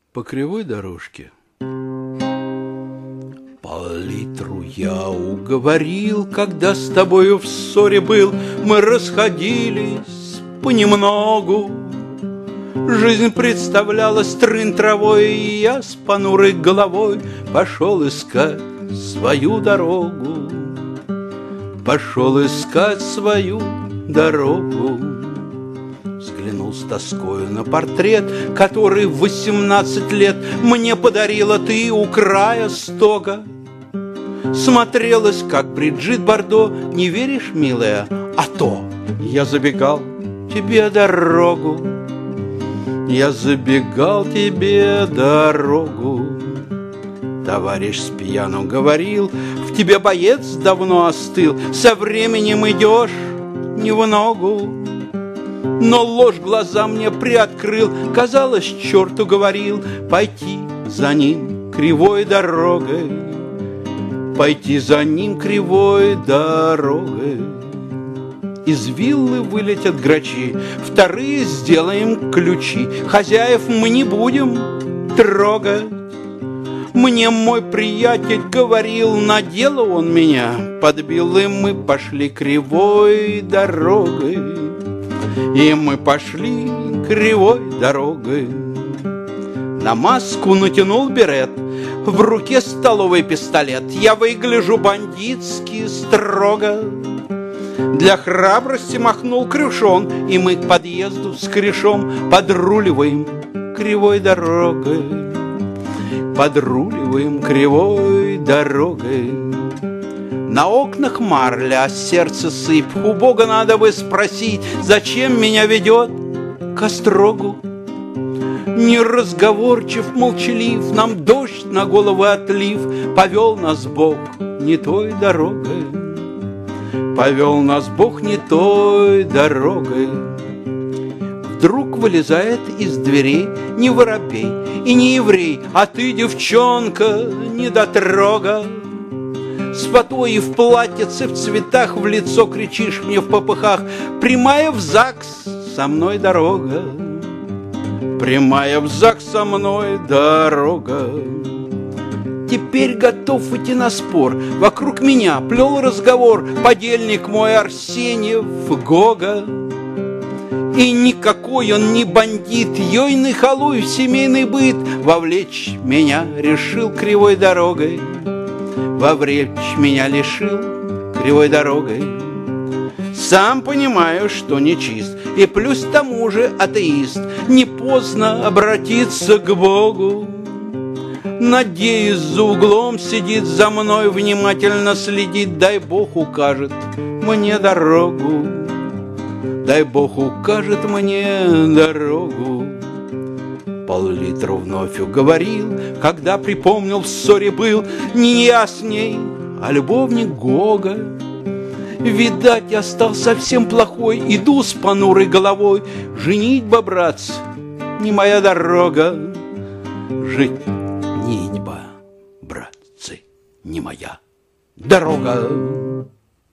по кривой дорожке. Пол-литру я уговорил, когда с тобою в ссоре был. Мы расходились понемногу. Жизнь представлялась трын травой, и я с понурой головой пошел искать свою дорогу. Пошел искать свою дорогу. Взглянул с тоскою на портрет, который в 18 лет мне подарила ты у края стога. Смотрелась, как Бриджит Бардо, не веришь, милая? А то я забегал тебе дорогу. Я забегал тебе дорогу. Товарищ с пьяну говорил, в тебе боец давно остыл, со временем идешь не в ногу. Но ложь глаза мне приоткрыл, казалось, черту говорил пойти за ним кривой дорогой. Пойти за ним кривой дорогой. Из виллы вылетят грачи, вторые сделаем ключи. Хозяев мы не будем трогать. Мне мой приятель говорил, на дело он меня подбил, и мы пошли кривой дорогой. И мы пошли кривой дорогой. На маску натянул берет, в руке столовый пистолет. Я выгляжу бандитски строго. Для храбрости махнул крюшон, и мы к подъезду с корешом подруливаем кривой дорогой. Подруливаем кривой дорогой. На окнах марля, а сердце сыпь. У Бога надо бы спросить, зачем меня ведет к острогу. Неразговорчив, молчалив, нам дождь на головы отлив. Повел нас Бог не той дорогой. Повел нас Бог не той дорогой. Вдруг вылезает из дверей не воробей и не еврей, а ты, девчонка, недотрога. С фатой и в платьице, в цветах, в лицо кричишь мне в попыхах: прямая в ЗАГС, со мной дорога. Прямая в ЗАГС, со мной дорога. Теперь готов идти на спор. Вокруг меня плел разговор подельник мой Арсеньев Гога. И никакой он не бандит, ёйный халуй в семейный быт. Вовлечь меня решил кривой дорогой. Вовлечь меня лишил кривой дорогой. Сам понимаю, что нечист, и плюс к тому же атеист. Не поздно обратиться к Богу. Надеюсь, за углом сидит, за мной внимательно следит. Дай Бог укажет мне дорогу. Дай Бог укажет мне дорогу. Пол-литра вновь уговорил, когда припомнил, в ссоре был. Не я с ней, а любовник Гога. Видать, я стал совсем плохой, иду с понурой головой. Женитьба, братцы, не моя дорога. Женитьба, братцы, не моя дорога.